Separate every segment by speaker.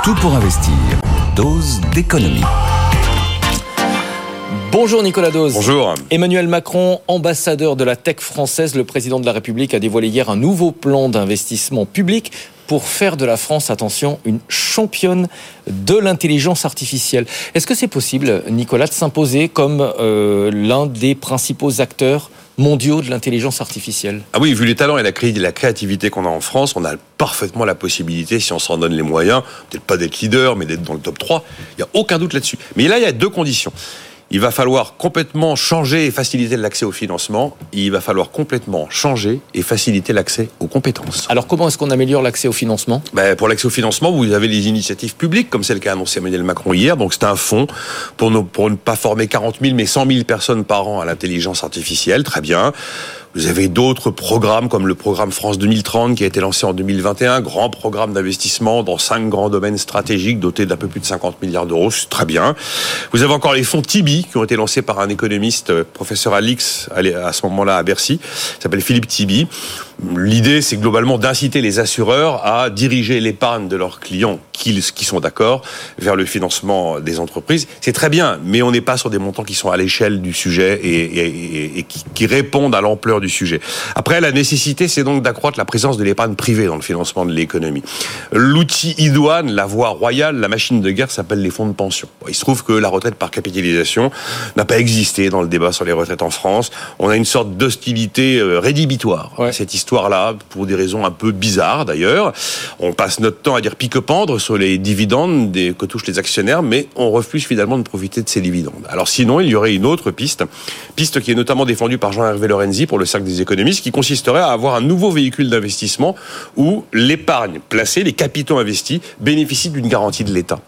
Speaker 1: Tout pour investir. Dose d'économie.
Speaker 2: Bonjour Nicolas Dose.
Speaker 3: Bonjour.
Speaker 2: Emmanuel Macron, ambassadeur de la tech française, le président de la République a dévoilé hier un nouveau plan d'investissement public pour faire de la France, attention, une championne de l'intelligence artificielle. Est-ce que c'est possible, Nicolas, de s'imposer comme l'un des principaux acteurs mondiaux de l'intelligence artificielle?
Speaker 3: Ah oui, vu les talents et la créativité qu'on a en France, on a parfaitement la possibilité, si on s'en donne les moyens, peut-être pas d'être leader, mais d'être dans le top 3. Il n'y a aucun doute là-dessus. Mais là, il y a deux conditions. Il va falloir complètement changer et faciliter l'accès au financement. Il va falloir complètement changer et faciliter l'accès aux compétences.
Speaker 2: Alors comment est-ce qu'on améliore l'accès au financement ?
Speaker 3: Pour l'accès au financement, vous avez les initiatives publiques, comme celle qu'a annoncé Emmanuel Macron hier. Donc c'est un fonds pour ne pas former 40 000, mais 100 000 personnes par an à l'intelligence artificielle. Très bien. Vous avez d'autres programmes comme le programme France 2030 qui a été lancé en 2021, grand programme d'investissement dans 5 grands domaines stratégiques dotés d'un peu plus de 50 milliards d'euros, c'est très bien. Vous avez encore les fonds Tibi qui ont été lancés par un économiste, professeur Alix, à ce moment-là à Bercy, il s'appelle Philippe Tibi. L'idée, c'est globalement d'inciter les assureurs à diriger l'épargne de leurs clients qui sont d'accord vers le financement des entreprises. C'est très bien, mais on n'est pas sur des montants qui sont à l'échelle du sujet et qui répondent à l'ampleur du sujet. Après, la nécessité, c'est donc d'accroître la présence de l'épargne privée dans le financement de l'économie. L'outil idoine, la voie royale, la machine de guerre s'appelle les fonds de pension. Il se trouve que la retraite par capitalisation n'a pas existé dans le débat sur les retraites en France. On a une sorte d'hostilité rédhibitoire. Ouais. Cette histoire-là, pour des raisons un peu bizarres d'ailleurs. On passe notre temps à dire pique-pendre sur les dividendes que touchent les actionnaires, mais on refuse finalement de profiter de ces dividendes. Alors sinon, il y aurait une autre piste qui est notamment défendue par Jean-Hervé Lorenzi pour le Cercle des économistes, qui consisterait à avoir un nouveau véhicule d'investissement où l'épargne placée, les capitaux investis, bénéficient d'une garantie de l'État.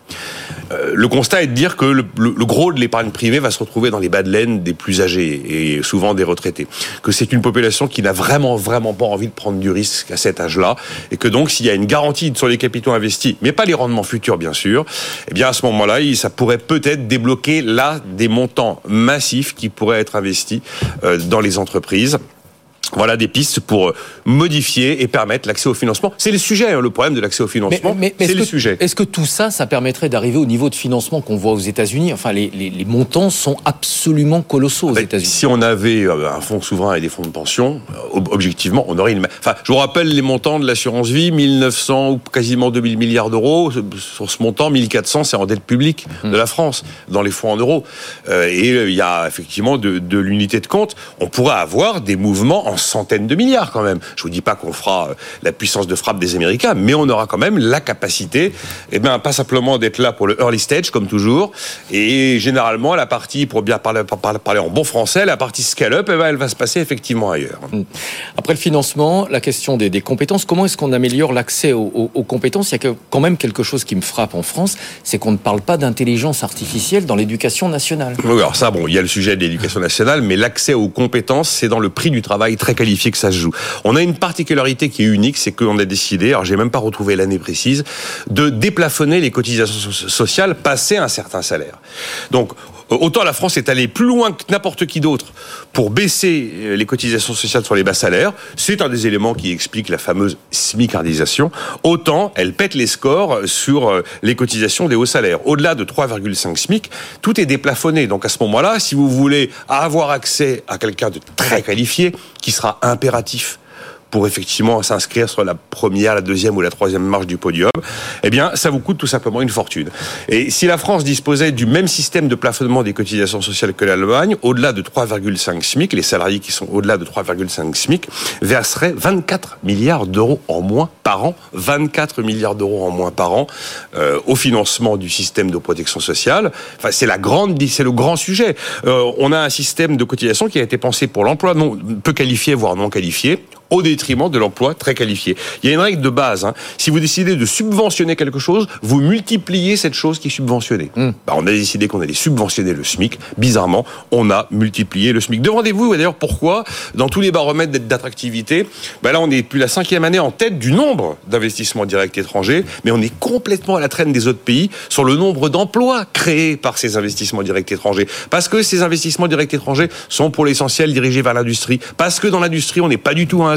Speaker 3: Le constat est de dire que le gros de l'épargne privée va se retrouver dans les bas de laine des plus âgés et souvent des retraités. Que c'est une population qui n'a vraiment pas envie de prendre du risque à cet âge-là et que donc s'il y a une garantie sur les capitaux investis, mais pas les rendements futurs bien sûr, eh bien à ce moment-là, ça pourrait peut-être débloquer là des montants massifs qui pourraient être investis dans les entreprises. Voilà des pistes pour modifier et permettre l'accès au financement. C'est le sujet, le problème de l'accès au financement, c'est le sujet.
Speaker 2: Est-ce que tout ça permettrait d'arriver au niveau de financement qu'on voit aux États-Unis ? Enfin, les montants sont absolument colossaux aux États-Unis.
Speaker 3: Si on avait un fonds souverain et des fonds de pension, objectivement, on aurait je vous rappelle les montants de l'assurance vie, 1900 ou quasiment 2000 milliards d'euros. Sur ce montant, 1400, c'est en dette publique de la France, dans les fonds en euros. Et il y a effectivement de l'unité de compte. On pourrait avoir des mouvements en centaines de milliards quand même. Je vous dis pas qu'on fera la puissance de frappe des Américains, mais on aura quand même la capacité, pas simplement d'être là pour le early stage comme toujours, et généralement la partie, pour bien parler en bon français, la partie scale-up, elle va se passer effectivement ailleurs.
Speaker 2: Après le financement, la question des compétences, comment est-ce qu'on améliore l'accès aux compétences ? Il y a quand même quelque chose qui me frappe en France, c'est qu'on ne parle pas d'intelligence artificielle dans l'éducation nationale.
Speaker 3: Oui, alors ça, il y a le sujet de l'éducation nationale, mais l'accès aux compétences, c'est dans le prix du travail très qualifié que ça se joue. On a une particularité qui est unique, c'est qu'on a décidé, alors j'ai même pas retrouvé l'année précise, de déplafonner les cotisations sociales passées un certain salaire. Donc, autant la France est allée plus loin que n'importe qui d'autre pour baisser les cotisations sociales sur les bas salaires, c'est un des éléments qui explique la fameuse smicardisation, autant elle pète les scores sur les cotisations des hauts salaires. Au-delà de 3,5 SMIC, tout est déplafonné. Donc à ce moment-là, si vous voulez avoir accès à quelqu'un de très qualifié, qui sera impératif pour effectivement s'inscrire sur la première, la deuxième ou la troisième marche du podium, eh bien, ça vous coûte tout simplement une fortune. Et si la France disposait du même système de plafonnement des cotisations sociales que l'Allemagne, au-delà de 3,5 SMIC, les salariés qui sont au-delà de 3,5 SMIC verseraient 24 milliards d'euros en moins par an, 24 milliards d'euros en moins par an au financement du système de protection sociale. Enfin, c'est le grand sujet. On a un système de cotisation qui a été pensé pour l'emploi peu qualifié, voire non qualifié, au détriment de l'emploi très qualifié. Il y a une règle de base. Si vous décidez de subventionner quelque chose, vous multipliez cette chose qui est subventionnée. On a décidé qu'on allait subventionner le SMIC. Bizarrement, on a multiplié le SMIC. Demandez-vous d'ailleurs pourquoi, dans tous les baromètres d'attractivité, là on est depuis la 5e année en tête du nombre d'investissements directs étrangers, mais on est complètement à la traîne des autres pays sur le nombre d'emplois créés par ces investissements directs étrangers. Parce que ces investissements directs étrangers sont pour l'essentiel dirigés vers l'industrie. Parce que dans l'industrie, on n'est pas du tout à un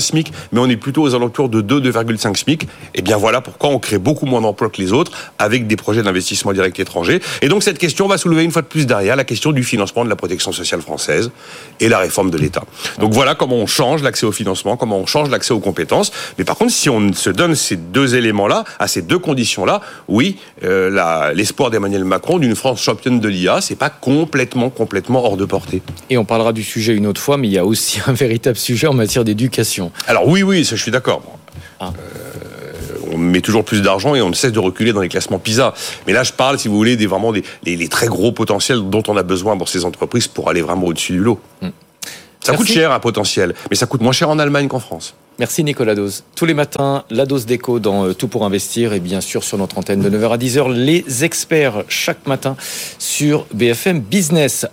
Speaker 3: SMIC, mais on est plutôt aux alentours de 2,5 SMIC. Et bien voilà pourquoi on crée beaucoup moins d'emplois que les autres avec des projets d'investissement direct étranger. Et donc cette question va soulever une fois de plus derrière la question du financement de la protection sociale française et la réforme de l'État. Donc voilà comment on change l'accès au financement, comment on change l'accès aux compétences. Mais par contre, si on se donne ces deux éléments-là, à ces deux conditions-là, oui, l'espoir d'Emmanuel Macron d'une France championne de l'IA, c'est pas complètement hors de portée.
Speaker 2: Et on parlera du sujet une autre fois, mais il y a aussi un véritable sujet en matière d'éducation.
Speaker 3: Alors oui, ça je suis d'accord. On met toujours plus d'argent et on ne cesse de reculer dans les classements PISA. Mais là, je parle, si vous voulez, des très gros potentiels dont on a besoin pour ces entreprises pour aller vraiment au-dessus du lot. Ça coûte cher un potentiel, mais ça coûte moins cher en Allemagne qu'en France.
Speaker 2: Merci Nicolas Dose. Tous les matins, la dose d'écho dans Tout pour investir et bien sûr sur notre antenne de 9h à 10h, les experts chaque matin sur BFM Business.